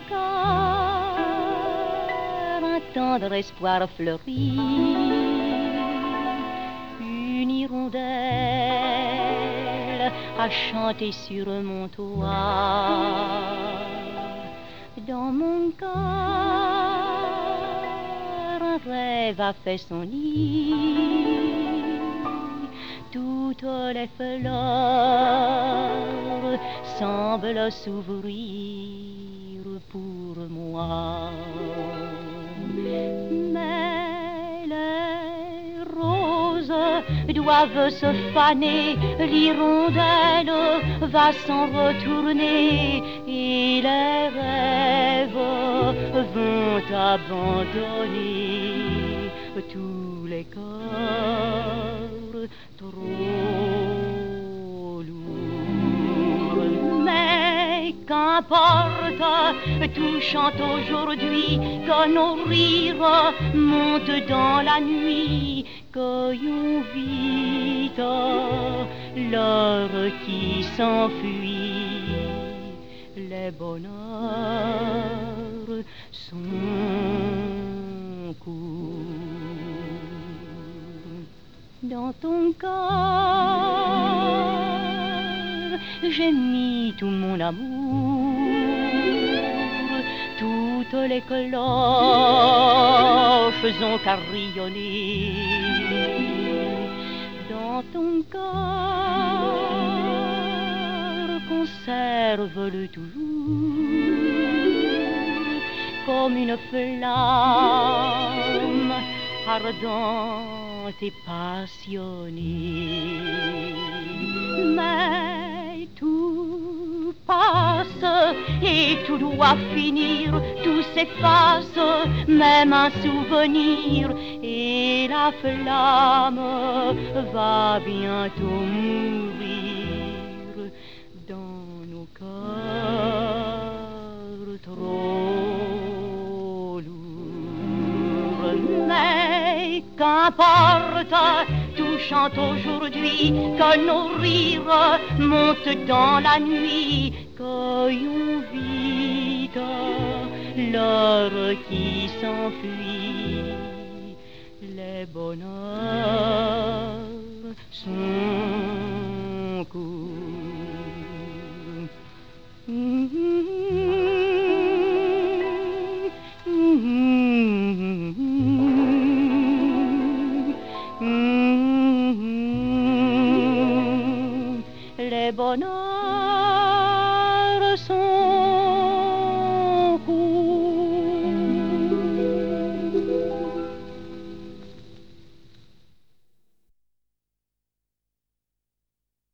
cœur un tendre espoir fleurit, une hirondelle a chanté sur mon toit. Dans mon cœur, un rêve a fait son nid. Toutes les fleurs semblent s'ouvrir pour moi. Mais les roses doivent se faner, l'hirondelle va s'en retourner et les rêves vont abandonner tous les cœurs trop lourds. Mais qu'importe, tout chante aujourd'hui, que nos rires montent dans la nuit. Cueillons vite l'heure qui s'enfuit, les bonheurs sont courts. Dans ton cœur, j'ai mis tout mon amour, toutes les cloches ont carillonné. Dans ton cœur, conserve-le toujours comme une flamme ardente et passionnée. Mais tout passe et tout doit finir, tout s'efface, même un souvenir, et la flamme va bientôt mourir dans nos cœurs trop lourds. Mais qu'importe, tout chante aujourd'hui, que nos rires montent dans la nuit. Cueillons vite l'heure qui s'enfuit, les bonheurs sont courts.